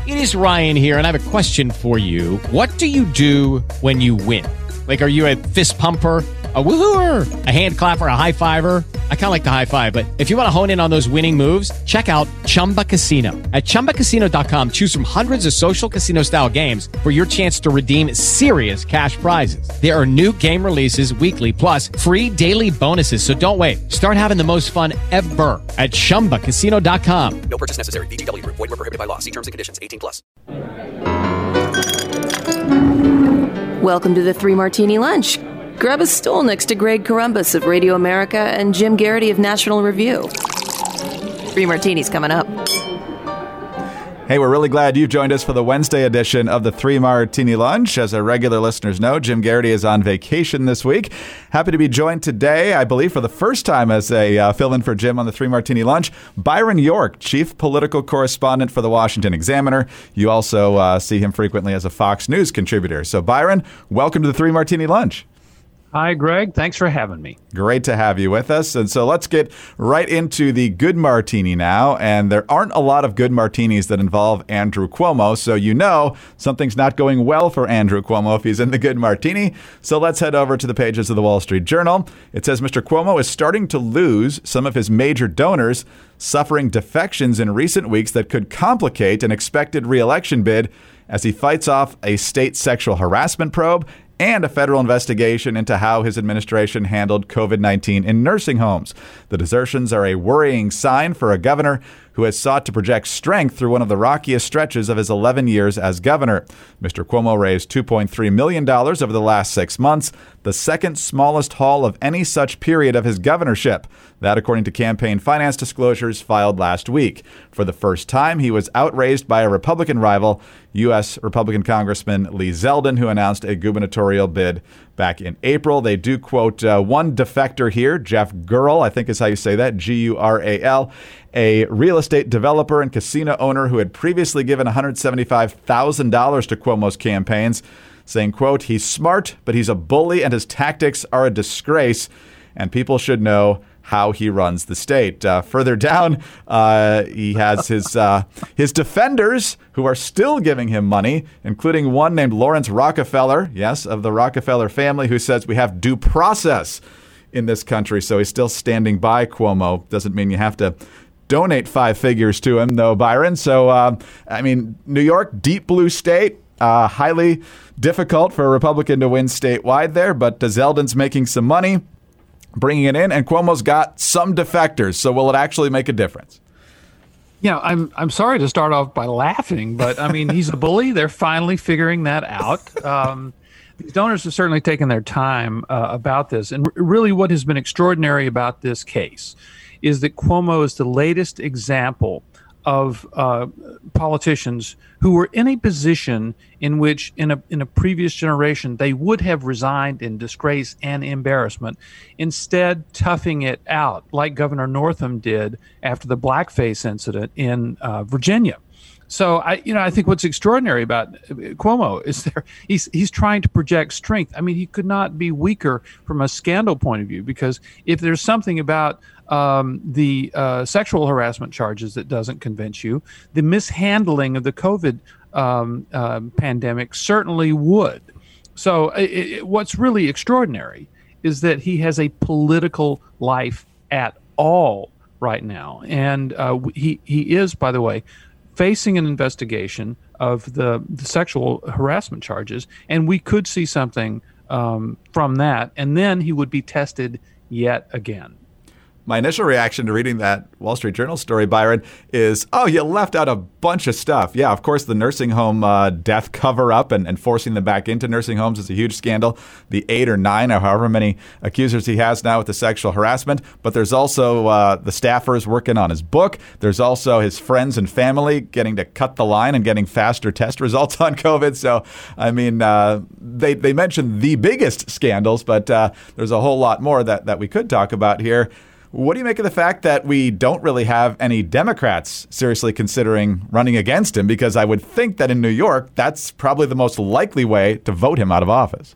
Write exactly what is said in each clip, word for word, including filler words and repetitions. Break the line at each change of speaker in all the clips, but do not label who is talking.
It is Ryan here, and I have a question for you. What do you do when you win? Like, are you a fist pumper, a woohooer, a hand clapper, a high fiver? I kind of like the high five, but if you want to hone in on those winning moves, check out Chumba Casino. At chumba casino dot com, choose from hundreds of social casino-style games for your chance to redeem serious cash prizes. There are new game releases weekly, plus free daily bonuses. So don't wait. Start having the most fun ever at chumba casino dot com.
No purchase necessary. V G W. Void where prohibited by law. See terms and conditions. eighteen plus.
Welcome to the Three Martini Lunch. Grab a stool next to Greg Corombos of Radio America and Jim Garrity of National Review. Three Martinis coming up.
Hey, we're really glad you've joined us for the Wednesday edition of the Three Martini Lunch. As our regular listeners know, Jim Garrity is on vacation this week. Happy to be joined today, I believe, for the first time as a uh, fill-in for Jim on the Three Martini Lunch, Byron York, chief political correspondent for the Washington Examiner. You also uh, see him frequently as a Fox News contributor. So, Byron, welcome to the Three Martini Lunch.
Hi, Greg. Thanks for having me.
Great to have you with us. And so let's get right into the good martini now. And there aren't a lot of good martinis that involve Andrew Cuomo. So you know something's not going well for Andrew Cuomo if he's in the good martini. So let's head over to the pages of the Wall Street Journal. It says Mister Cuomo is starting to lose some of his major donors, suffering defections in recent weeks that could complicate an expected re-election bid as he fights off a state sexual harassment probe and a federal investigation into how his administration handled covid nineteen in nursing homes. The desertions are a worrying sign for a governor who has sought to project strength through one of the rockiest stretches of his eleven years as governor. Mister Cuomo raised two point three million dollars over the last six months, the second smallest haul of any such period of his governorship. That, according to campaign finance disclosures filed last week. For the first time, he was outraised by a Republican rival, U S Republican Congressman Lee Zeldin, who announced a gubernatorial bid back in April. They do quote uh, one defector here, Jeff Gurl, I think is how you say that, G U R A L, a real estate developer and casino owner who had previously given one hundred seventy-five thousand dollars to Cuomo's campaigns, saying, quote, he's smart, but he's a bully and his tactics are a disgrace, and people should know how he runs the state. Uh, further down, uh, he has his uh, his defenders who are still giving him money, including one named Lawrence Rockefeller, yes, of the Rockefeller family, who says we have due process in this country. So he's still standing by Cuomo. Doesn't mean you have to donate five figures to him, though, Byron. So, uh, I mean, New York, deep blue state, uh, highly difficult for a Republican to win statewide there, but Zeldin's making some money, bringing it in, and Cuomo's got some defectors. So will it actually make a difference?
Yeah, I'm I'm sorry to start off by laughing, but I mean, he's a bully. They're finally figuring that out. Um, these donors have certainly taken their time uh, about this. And r- really what has been extraordinary about this case is that Cuomo is the latest example of uh, politicians who were in a position in which in a in a previous generation they would have resigned in disgrace and embarrassment, instead toughing it out like Governor Northam did after the blackface incident in uh, Virginia. So I, you know, I think what's extraordinary about Cuomo is there he's he's trying to project strength. I mean, he could not be weaker from a scandal point of view, because if there's something about um, the uh, sexual harassment charges that doesn't convince you, the mishandling of the COVID um, uh, pandemic certainly would. So it, it, what's really extraordinary is that he has a political life at all right now, and uh, he he is, by the way, facing an investigation of the, the sexual harassment charges, and we could see something um, from that, and then he would be tested yet again.
My initial reaction to reading that Wall Street Journal story, Byron, is, oh, you left out a bunch of stuff. Yeah, of course, the nursing home uh, death cover-up and, and forcing them back into nursing homes is a huge scandal. The eight or nine or however many accusers he has now with the sexual harassment. But there's also uh, the staffers working on his book. There's also his friends and family getting to cut the line and getting faster test results on COVID. So, I mean, uh, they, they mentioned the biggest scandals, but uh, there's a whole lot more that, that we could talk about here. What do you make of the fact that we don't really have any Democrats seriously considering running against him? Because I would think that in New York, that's probably the most likely way to vote him out of office.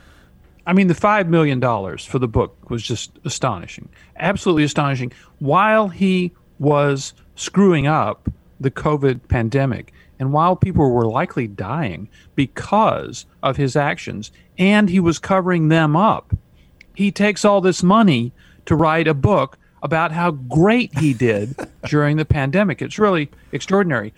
I mean, the five million dollars for the book was just astonishing, absolutely astonishing. While he was screwing up the COVID pandemic, And while people were likely dying because of his actions, and he was covering them up, he takes all this money to write a book about how great he did during the pandemic. It's really extraordinary.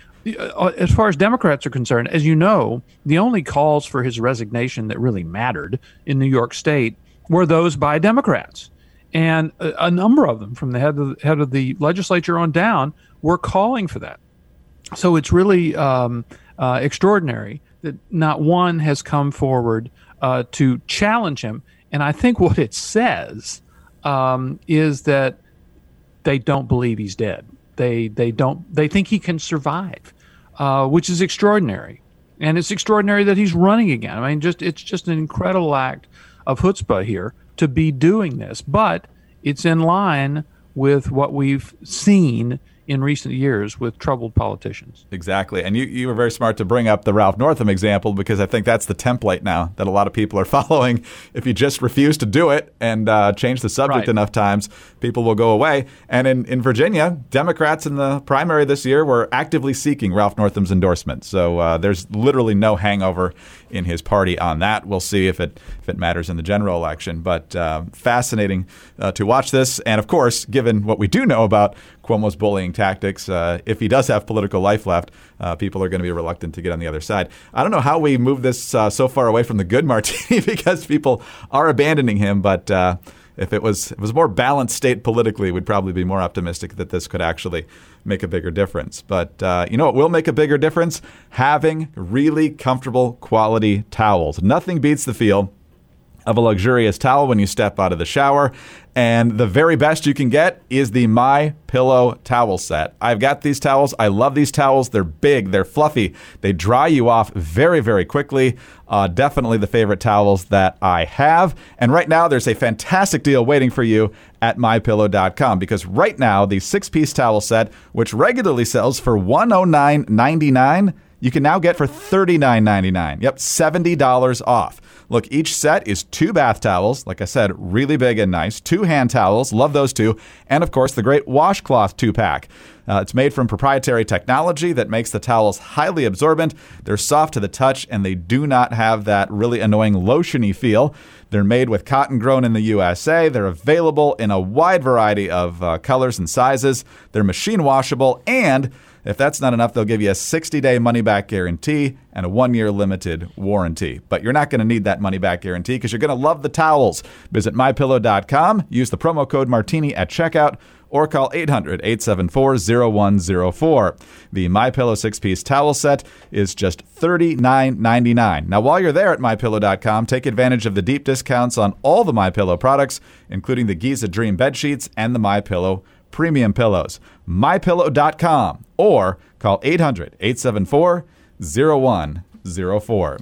As far as Democrats are concerned, as you know, the only calls for his resignation that really mattered in New York State were those by Democrats. And a, a number of them, from the head of the, head of the legislature on down, were calling for that. So it's really um, uh, extraordinary that not one has come forward uh, to challenge him. And I think what it says um, is that they don't believe he's dead. They they don't. They think he can survive, uh, which is extraordinary. And it's extraordinary that he's running again. I mean, just it's just an incredible act of chutzpah here to be doing this. But it's in line with what we've seen in recent years with troubled politicians.
Exactly. And you, you were very smart to bring up the Ralph Northam example, because I think that's the template now that a lot of people are following. If you just refuse to do it and uh, change the subject
Right.
enough times, people will go away. And in, in Virginia, Democrats in the primary this year were actively seeking Ralph Northam's endorsement. So uh, there's literally no hangover in his party on that. We'll see if it if it matters in the general election. But uh, fascinating uh, to watch this. And of course, given what we do know about Cuomo's bullying tactics, uh, if he does have political life left, uh, people are going to be reluctant to get on the other side. I don't know how we move this uh, so far away from the good martini because people are abandoning him. But uh, if it was if it was a more balanced state politically, we'd probably be more optimistic that this could actually make a bigger difference. But uh, you know what will make a bigger difference? Having really comfortable quality towels. Nothing beats the feel of a luxurious towel when you step out of the shower. And the very best you can get is the MyPillow towel set. I've got these towels. I love these towels. They're big. They're fluffy. They dry you off very, very quickly. Uh, definitely the favorite towels that I have. And right now, there's a fantastic deal waiting for you at my pillow dot com, because right now, the six-piece towel set, which regularly sells for one hundred nine ninety-nine, you can now get for thirty-nine ninety-nine. Yep, seventy dollars off. Look, each set is two bath towels, like I said, really big and nice, two hand towels, love those two, and of course the great washcloth two-pack. Uh, it's made from proprietary technology that makes the towels highly absorbent. They're soft to the touch, and they do not have that really annoying lotiony feel. They're made with cotton grown in the U S A. They're available in a wide variety of uh, colors and sizes. They're machine washable, and if that's not enough, they'll give you a sixty-day money-back guarantee and a one-year limited warranty. But you're not going to need that money-back guarantee because you're going to love the towels. Visit my pillow dot com, use the promo code Martini at checkout, or call eight hundred, eight seven four, zero one zero four. The MyPillow six-piece towel set is just thirty-nine ninety-nine. Now, while you're there at my pillow dot com, take advantage of the deep discounts on all the MyPillow products, including the Giza Dream bed sheets and the MyPillow premium pillows. my pillow dot com, or call eight hundred, eight seven four, zero one zero four.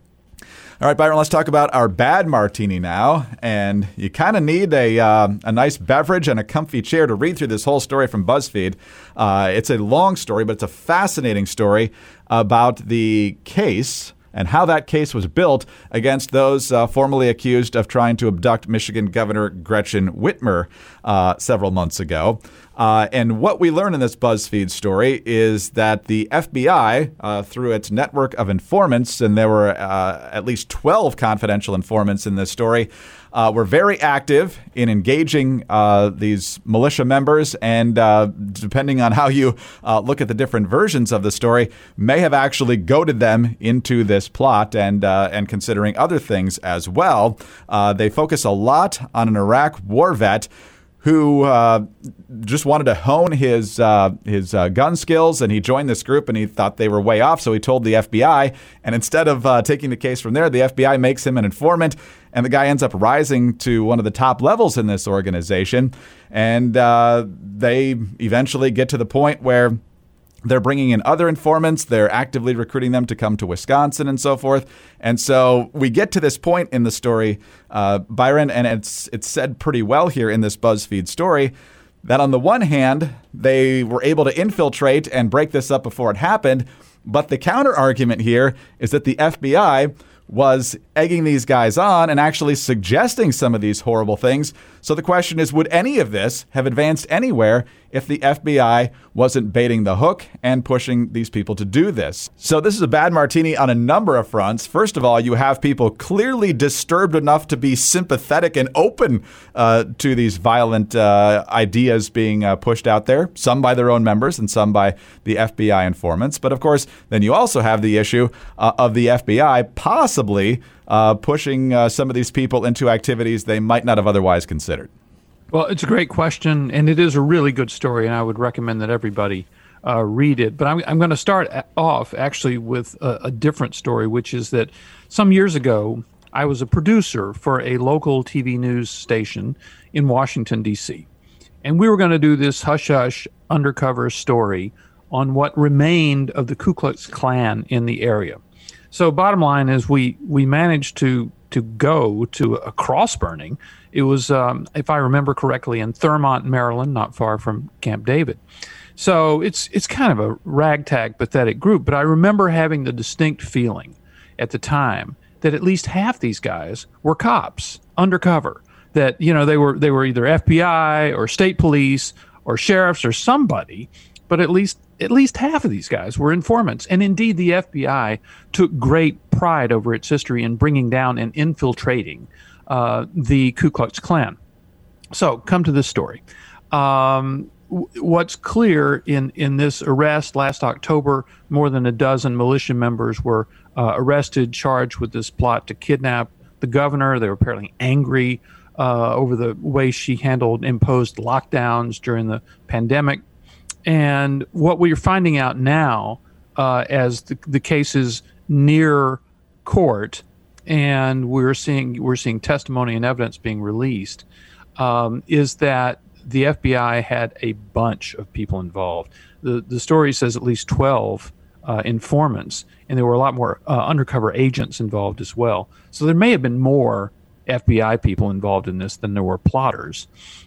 All right, Byron, let's talk about our bad martini now. And you kind of need a uh, a nice beverage and a comfy chair to read through this whole story from BuzzFeed. Uh, it's a long story, but it's a fascinating story about the case and how that case was built against those uh, formerly accused of trying to abduct Michigan Governor Gretchen Whitmer uh, several months ago. Uh, and what we learn in this BuzzFeed story is that the F B I, uh, through its network of informants, and there were uh, at least twelve confidential informants in this story, uh, were very active in engaging uh, these militia members, and uh, depending on how you uh, look at the different versions of the story, may have actually goaded them into this plot, and uh, and considering other things as well. Uh, they focus a lot on an Iraq war vet who uh, just wanted to hone his uh, his uh, gun skills, and he joined this group, and he thought they were way off, so he told the F B I, and instead of uh, taking the case from there, the F B I makes him an informant, and the guy ends up rising to one of the top levels in this organization, and uh, they eventually get to the point where they're bringing in other informants. They're actively recruiting them to come to Wisconsin and so forth. And so we get to this point in the story, uh, Byron, and it's it's said pretty well here in this BuzzFeed story, that on the one hand, they were able to infiltrate and break this up before it happened. But the counter argument here is that the F B I was egging these guys on and actually suggesting some of these horrible things. So the question is, would any of this have advanced anywhere if the F B I wasn't baiting the hook and pushing these people to do this. So this is a bad martini on a number of fronts. First of all, you have people clearly disturbed enough to be sympathetic and open uh, to these violent uh, ideas being uh, pushed out there, some by their own members and some by the F B I informants. But of course, then you also have the issue uh, of the F B I possibly uh, pushing uh, some of these people into activities they might not have otherwise considered.
Well, it's a great question, and it is a really good story, and I would recommend that everybody uh, read it. But I'm, I'm going to start off actually with a, a different story, which is that some years ago, I was a producer for a local T V news station in Washington, D C, and we were going to do this hush-hush undercover story on what remained of the Ku Klux Klan in the area. So bottom line is we, we managed to to go to a cross burning. It was, um, if I remember correctly, in Thurmont, Maryland, not far from Camp David. So it's it's kind of a ragtag, pathetic group. But I remember having the distinct feeling at the time that at least half these guys were cops, undercover. That, you know, they were they were either F B I or state police or sheriffs or somebody. But at least at least half of these guys were informants. And indeed, the F B I took great pride over its history in bringing down and infiltrating uh, the Ku Klux Klan. So come to this story. Um, w- what's clear in, in this arrest last October, more than a dozen militia members were uh, arrested, charged with this plot to kidnap the governor. They were apparently angry uh, over the way she handled imposed lockdowns during the pandemic. And what we're finding out now, uh, as the, the case is near court, and we're seeing we're seeing testimony and evidence being released, um, is that the F B I had a bunch of people involved. The the story says at least twelve uh, informants, and there were a lot more uh, undercover agents involved as well. So there may have been more F B I people involved in this than there were plotters.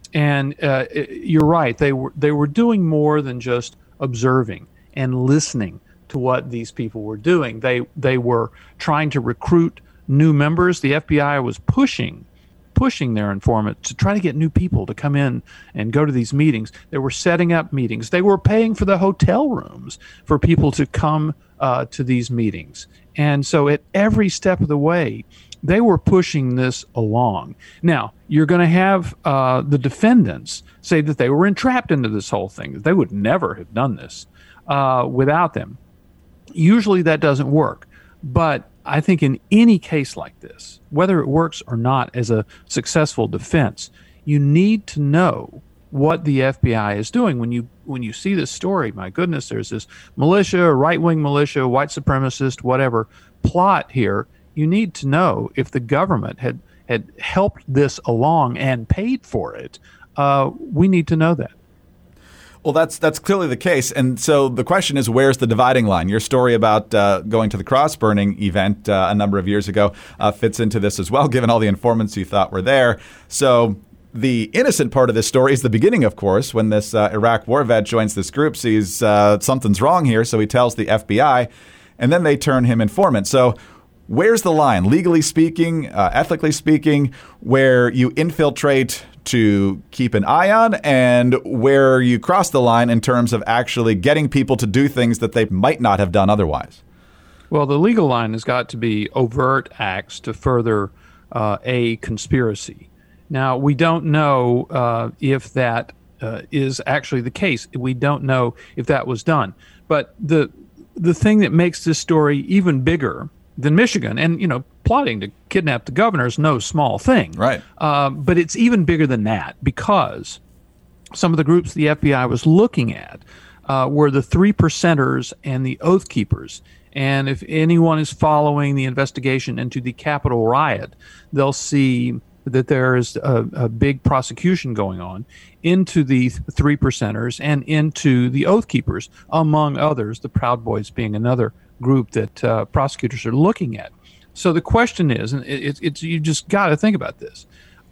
And uh, you're right; they were they were doing more than just observing and listening to what these people were doing. They they were trying to recruit new members. The F B I was pushing pushing their informant to try to get new people to come in and go to these meetings. They were setting up meetings. They were paying for the hotel rooms for people to come uh, to these meetings. And so at every step of the way, they were pushing this along. Now, you're going to have uh, the defendants say that they were entrapped into this whole thing, that they would never have done this uh, without them. Usually that doesn't work. But I think in any case like this, whether it works or not as a successful defense, you need to know what the F B I is doing. When you when you see this story, my goodness, there's this militia, right-wing militia, white supremacist, whatever, plot here. You need to know if the government had, had helped this along and paid for it. Uh, we need to know that.
Well, that's that's clearly the case. And so the question is, where's the dividing line? Your story about uh, going to the cross-burning event uh, a number of years ago uh, fits into this as well, given all the informants you thought were there. So the innocent part of this story is the beginning, of course, when this uh, Iraq war vet joins this group, sees uh, something's wrong here, so he tells the F B I, and then they turn him informant. So where's the line, legally speaking, uh, ethically speaking, where you infiltrate to keep an eye on and where you cross the line in terms of actually getting people to do things that they might not have done otherwise?
Well, the legal line has got to be overt acts to further uh, a conspiracy. Now, we don't know uh, if that uh, is actually the case. We don't know if that was done. But the the thing that makes this story even bigger than Michigan, and, you know, plotting to kidnap the governor is no small thing.
Right.
Uh, but it's even bigger than that, because some of the groups the F B I was looking at uh, were the three percenters and the Oath Keepers. And if anyone is following the investigation into the Capitol riot, they'll see that there is a, a big prosecution going on into the three percenters and into the Oath Keepers, among others, the Proud Boys being another group that uh, prosecutors are looking at. So the question is, and it, it's you just got to think about this,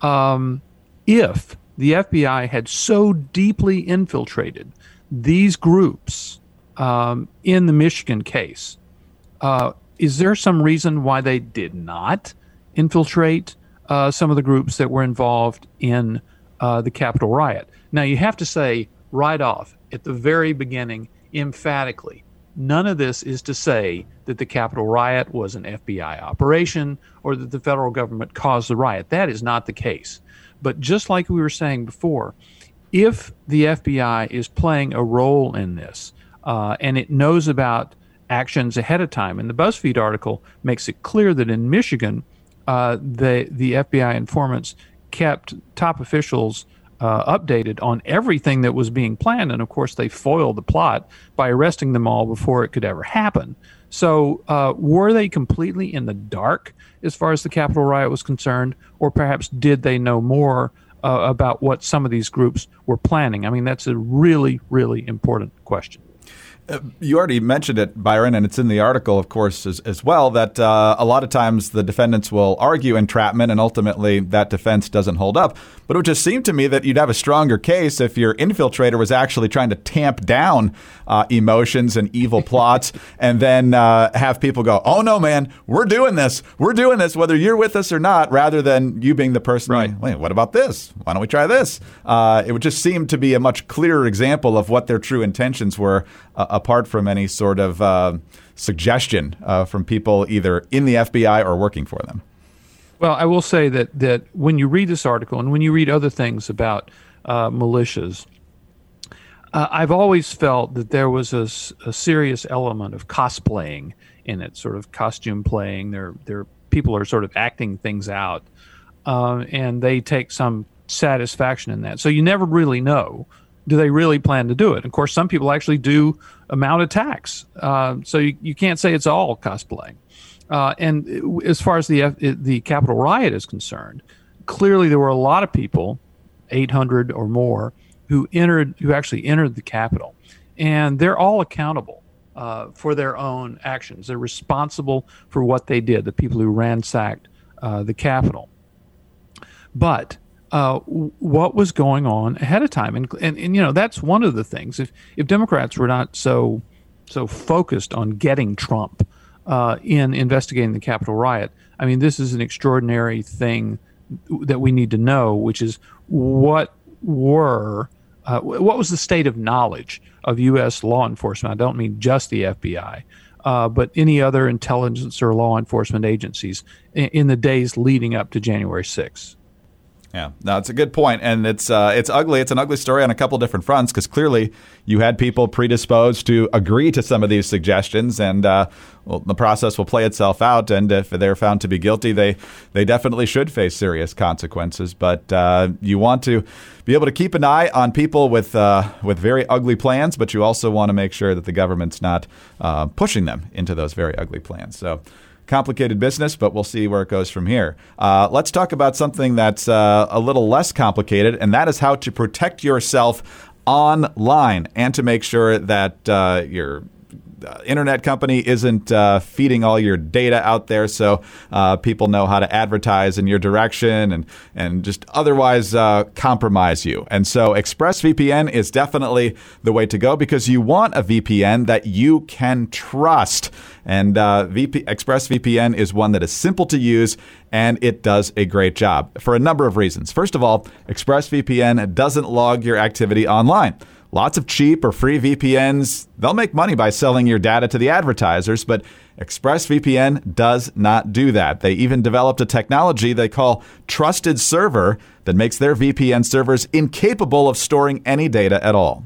um, if the F B I had so deeply infiltrated these groups um, in the Michigan case, uh, is there some reason why they did not infiltrate uh, some of the groups that were involved in uh, the Capitol riot? Now, you have to say right off at the very beginning emphatically, none of this is to say that the Capitol riot was an F B I operation or that the federal government caused the riot. That is not the case. But just like we were saying before, if the F B I is playing a role in this uh, and it knows about actions ahead of time, and the BuzzFeed article makes it clear that in Michigan, uh, the, the F B I informants kept top officials Uh, updated on everything that was being planned. And of course, they foiled the plot by arresting them all before it could ever happen. So uh, were they completely in the dark as far as the Capitol riot was concerned? Or perhaps did they know more uh, about what some of these groups were planning? I mean, that's a really, really important question.
Uh, you already mentioned it, Byron, and it's in the article, of course, as, as well, that uh, a lot of times the defendants will argue entrapment and ultimately that defense doesn't hold up. But it would just seem to me that you'd have a stronger case if your infiltrator was actually trying to tamp down uh, emotions and evil plots and then uh, have people go, oh, no, man, we're doing this. We're doing this, whether you're with us or not, rather than you being the person,
right.
Wait, what about this? Why don't we try this? Uh, it would just seem to be a much clearer example of what their true intentions were, uh, apart from any sort of uh, suggestion uh, from people either in the F B I or working for them.
Well, I will say that that when you read this article and when you read other things about uh, militias, uh, I've always felt that there was a, a serious element of cosplaying in it, sort of costume playing. There, there, people are sort of acting things out, uh, and they take some satisfaction in that. So you never really know. Do they really plan to do it? Of course, some people actually do mount attacks. Uh, so you, you can't say it's all cosplay. Uh, and as far as the the Capitol riot is concerned, clearly there were a lot of people, eight hundred or more, who entered, who actually entered the Capitol, and they're all accountable uh, for their own actions. They're responsible for what they did. The people who ransacked uh, the Capitol, but uh, what was going on ahead of time, and, and and you know that's one of the things. If if Democrats were not so so focused on getting Trump Uh, in investigating the Capitol riot, I mean, this is an extraordinary thing that we need to know, which is what were, uh, what was the state of knowledge of U S law enforcement? I don't mean just the F B I, uh, but any other intelligence or law enforcement agencies in, in the days leading up to January sixth.
Yeah, no, it's a good point, and it's uh, it's ugly. It's an ugly story on a couple different fronts because clearly you had people predisposed to agree to some of these suggestions, and uh, well, the process will play itself out. And if they're found to be guilty, they they definitely should face serious consequences. But uh, you want to be able to keep an eye on people with uh, with very ugly plans, but you also want to make sure that the government's not uh, pushing them into those very ugly plans. So. Complicated business, but we'll see where it goes from here. Uh, let's talk about something that's uh, a little less complicated, and that is how to protect yourself online and to make sure that uh, your uh, internet company isn't uh, feeding all your data out there so uh, people know how to advertise in your direction and, and just otherwise uh, compromise you. And so ExpressVPN is definitely the way to go because you want a V P N that you can trust. And uh, V P, ExpressVPN is one that is simple to use, and it does a great job for a number of reasons. First of all, ExpressVPN doesn't log your activity online. Lots of cheap or free V P Ns, they'll make money by selling your data to the advertisers, but ExpressVPN does not do that. They even developed a technology they call Trusted Server that makes their V P N servers incapable of storing any data at all.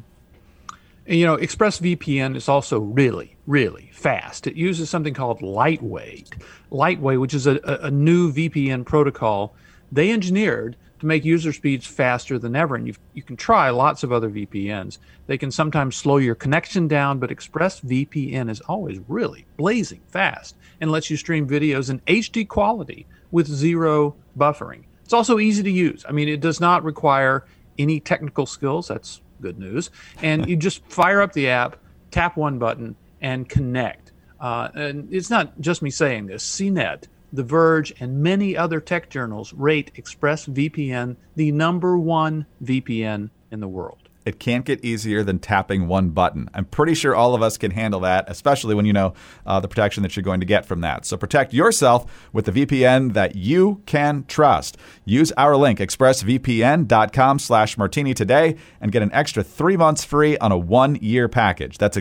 And, you know, ExpressVPN is also really, really fast. It uses something called Lightweight. Lightweight, which is a, a new V P N protocol they engineered to make user speeds faster than ever. And you you can try lots of other V P Ns. They can sometimes slow your connection down, but ExpressVPN is always really blazing fast and lets you stream videos in H D quality with zero buffering. It's also easy to use. I mean, it does not require any technical skills. That's good news. And you just fire up the app, tap one button, and connect. Uh, and it's not just me saying this. C net, The Verge, and many other tech journals rate ExpressVPN the number one V P N in the world.
it can't get easier than tapping one button. I'm pretty sure all of us can handle that, especially when you know uh, the protection that you're going to get from that. So protect yourself with the V P N that you can trust. Use our link, expressvpn.com slash martini today, and get an extra three months free on a one-year package. That's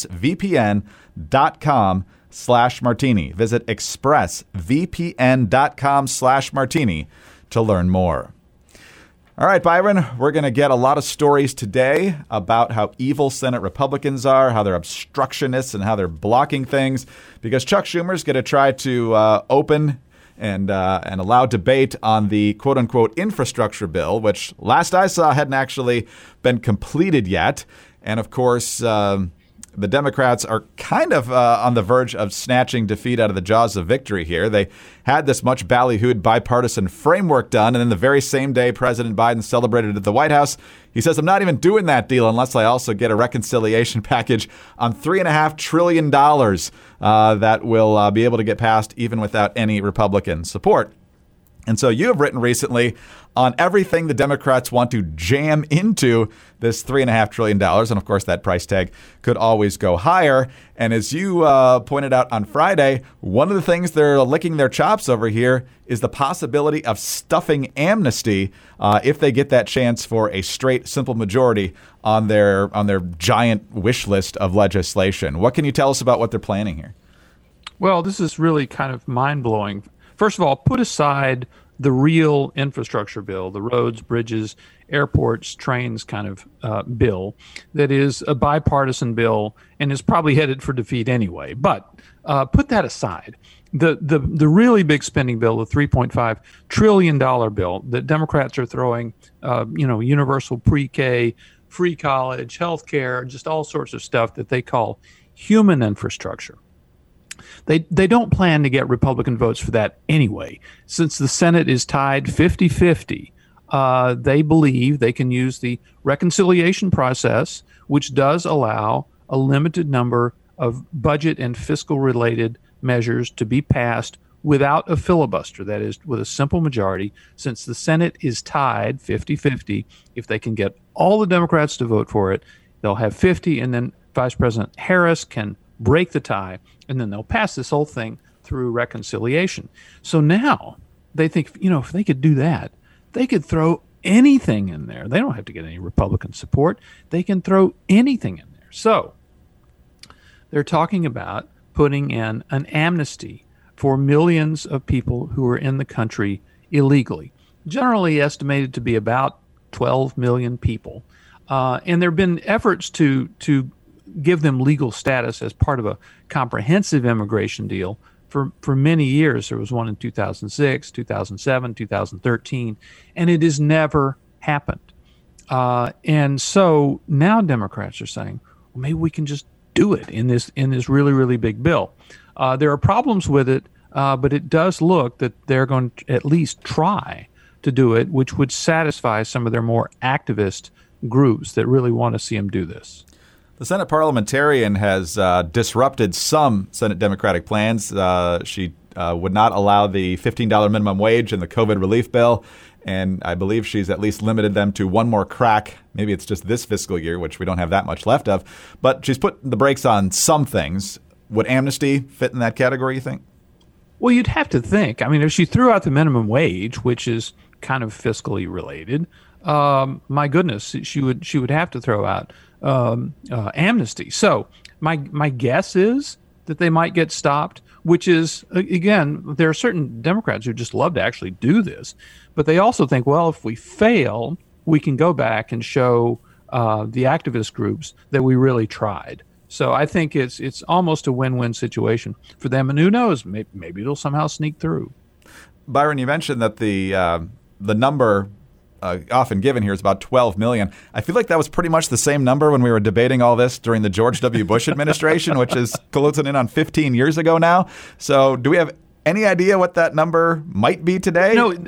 expressvpn.com slash martini. Visit expressvpn.com slash martini to learn more. All right, Byron, we're going to get a lot of stories today about how evil Senate Republicans are, how they're obstructionists, and how they're blocking things, because Chuck Schumer's going to try to uh, open and uh, and allow debate on the quote-unquote infrastructure bill, which last I saw hadn't actually been completed yet. And, of course, um, the Democrats are kind of uh, on the verge of snatching defeat out of the jaws of victory here. They had this much ballyhooed bipartisan framework done, and then the very same day President Biden celebrated at the White House, he says, I'm not even doing that deal unless I also get a reconciliation package on three point five trillion dollars uh, that will uh, be able to get passed even without any Republican support. And so you have written recently on everything the Democrats want to jam into this three point five trillion dollars. And, of course, that price tag could always go higher. And as you uh, pointed out on Friday, one of the things they're licking their chops over here is the possibility of stuffing amnesty uh, if they get that chance for a straight, simple majority on their on their giant wish list of legislation. What can you tell us about what they're planning here?
Well, this is really kind of mind-blowing. First of all, put aside the real infrastructure bill, the roads, bridges, airports, trains kind of uh, bill that is a bipartisan bill and is probably headed for defeat anyway. But uh, put that aside. The, the the really big spending bill, the three point five trillion dollars bill that Democrats are throwing, uh, you know, universal pre-K, free college, health care, just all sorts of stuff that they call human infrastructure. They they don't plan to get Republican votes for that anyway. Since the Senate is tied fifty-fifty, uh, they believe they can use the reconciliation process, which does allow a limited number of budget and fiscal related measures to be passed without a filibuster, that is, with a simple majority. Since the Senate is tied fifty-fifty, if they can get all the Democrats to vote for it, they'll have fifty, and then Vice President Harris can break the tie, and then they'll pass this whole thing through reconciliation. So now they think, you know, if they could do that, they could throw anything in there. They don't have to get any Republican support. They can throw anything in there. So they're talking about putting in an amnesty for millions of people who are in the country illegally, generally estimated to be about twelve million people. Uh, and there have been efforts to to give them legal status as part of a comprehensive immigration deal for, for many years. There was one in two thousand six, two thousand seven, two thousand thirteen, and it has never happened. Uh, and so now Democrats are saying, well, maybe we can just do it in this in this really, really big bill. Uh, there are problems with it, uh, but it does look that they're going to at least try to do it, which would satisfy some of their more activist groups that really want to see them do this.
The Senate parliamentarian has uh, disrupted some Senate Democratic plans. Uh, she uh, would not allow the fifteen dollars minimum wage in the COVID relief bill, and I believe she's at least limited them to one more crack. Maybe it's just this fiscal year, which we don't have that much left of. But she's put the brakes on some things. Would amnesty fit in that category, you think?
Well, you'd have to think. I mean, if she threw out the minimum wage, which is kind of fiscally related, um, my goodness, she would she would have to throw out Um, uh, amnesty. So my my guess is that they might get stopped, which is, again, there are certain Democrats who just love to actually do this, but they also think, well, if we fail, we can go back and show uh, the activist groups that we really tried. So I think it's it's almost a win-win situation for them, and who knows, maybe, maybe it'll somehow sneak through.
Byron, you mentioned that the uh, the number Uh, often given here is about twelve million. I feel like that was pretty much the same number when we were debating all this during the George W. Bush administration, which is closing in on fifteen years ago now. So do we have any idea what that number might be today?
No,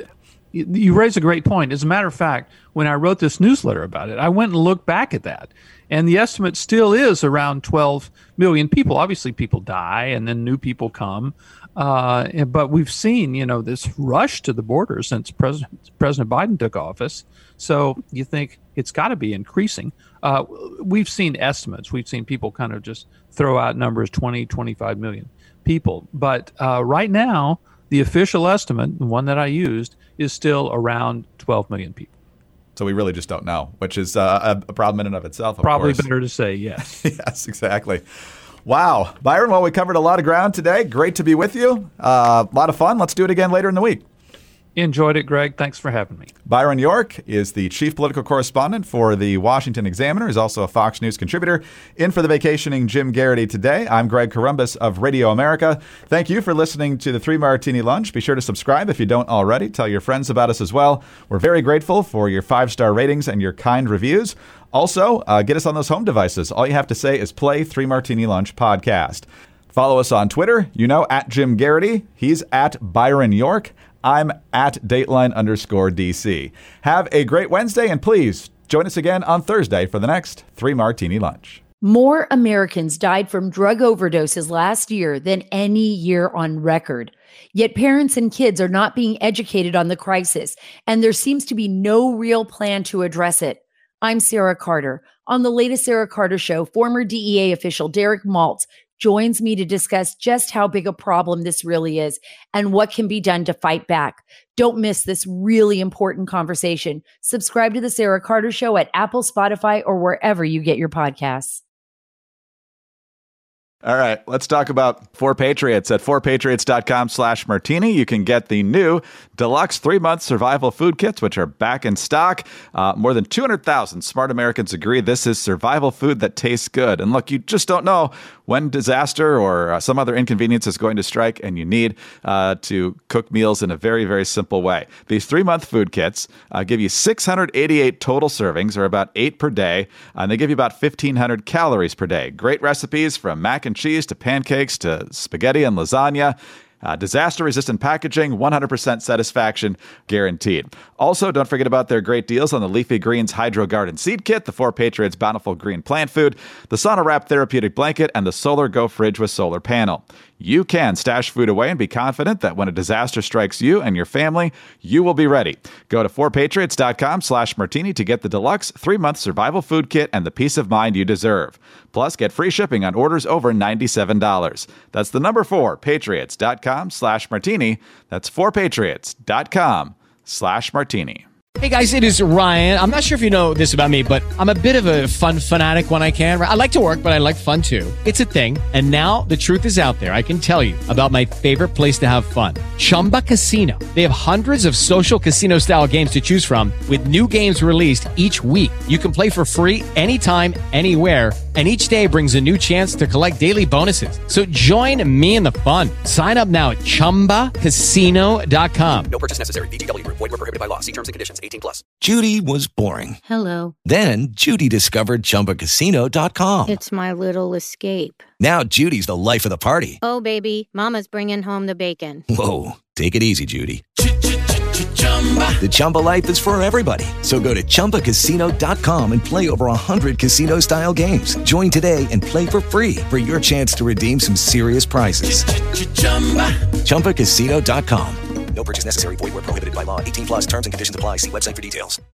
you, you raise a great point. As a matter of fact, when I wrote this newsletter about it, I went and looked back at that. And the estimate still is around twelve million people. Obviously, people die and then new people come. Uh, but we've seen, you know, this rush to the border since President President Biden took office. So you think it's got to be increasing. Uh, we've seen estimates. We've seen people kind of just throw out numbers, twenty, twenty-five million people. But uh, right now, the official estimate, the one that I used, is still around twelve million people.
So we really just don't know, which is uh, a problem in and of itself, of
Probably
course.
better to say yes.
Yes, exactly. Wow. Byron, well, we covered a lot of ground today. Great to be with you. Uh, a lot of fun. Let's do it again later in the week.
Enjoyed it, Greg. Thanks for having me.
Byron York is the chief political correspondent for the Washington Examiner. He's also a Fox News contributor. In for the vacationing Jim Garrity today. I'm Greg Corombos of Radio America. Thank you for listening to the Three Martini Lunch. Be sure to subscribe if you don't already. Tell your friends about us as well. We're very grateful for your five-star ratings and your kind reviews. Also, uh, get us on those home devices. All you have to say is play Three Martini Lunch podcast. Follow us on Twitter. You know, at Jim Garrity. He's at Byron York. I'm at Dateline underscore D C. Have a great Wednesday, and please join us again on Thursday for the next Three Martini Lunch.
More Americans died from drug overdoses last year than any year on record. Yet parents and kids are not being educated on the crisis, and there seems to be no real plan to address it. I'm Sarah Carter. On the latest Sarah Carter Show, former D E A official Derek Maltz joins me to discuss just how big a problem this really is and what can be done to fight back. Don't miss this really important conversation. Subscribe to the Sarah Carter Show at Apple, Spotify, or wherever you get your podcasts.
All right, let's talk about four Patriots. At four patriots dot com slash martini, you can get the new deluxe three-month survival food kits, which are back in stock. Uh, more than two hundred thousand smart Americans agree this is survival food that tastes good. And look, you just don't know when disaster or uh, some other inconvenience is going to strike, and you need uh, to cook meals in a very, very simple way. These three-month food kits uh, give you six hundred eighty-eight total servings, or about eight per day, and they give you about fifteen hundred calories per day. Great recipes from mac and cheese to pancakes to spaghetti and lasagna. Uh, disaster-resistant packaging, one hundred percent satisfaction guaranteed. Also, don't forget about their great deals on the Leafy Greens Hydro Garden Seed Kit, the four Patriots Bountiful Green Plant Food, the Sauna Wrap Therapeutic Blanket, and the Solar Go Fridge with Solar Panel. You can stash food away and be confident that when a disaster strikes you and your family, you will be ready. Go to four patriots dot com slash martini to get the deluxe three-month survival food kit and the peace of mind you deserve. Plus, get free shipping on orders over ninety-seven dollars. That's the number four patriots dot com slash martini. That's four patriots dot com slash martini.
Hey guys, it is Ryan. I'm not sure if you know this about me, but I'm a bit of a fun fanatic when I can. I like to work, but I like fun too. It's a thing. And now the truth is out there. I can tell you about my favorite place to have fun. Chumba Casino. They have hundreds of social casino style games to choose from with new games released each week. You can play for free anytime, anywhere. And each day brings a new chance to collect daily bonuses. So join me in the fun. Sign up now at chumba casino dot com.
No purchase necessary. V G W. Void where prohibited by law. See terms and conditions. eighteen plus.
Judy was boring.
Hello.
Then Judy discovered chumba casino dot com.
It's my little escape.
Now Judy's the life of the party.
Oh, baby, mama's bringing home the bacon.
Whoa, take it easy, Judy. The Chumba life is for everybody. So go to chumba casino dot com and play over one hundred casino-style games. Join today and play for free for your chance to redeem some serious prizes. chumba casino dot com.
No purchase necessary. Void where prohibited by law. eighteen plus terms and conditions apply. See website for details.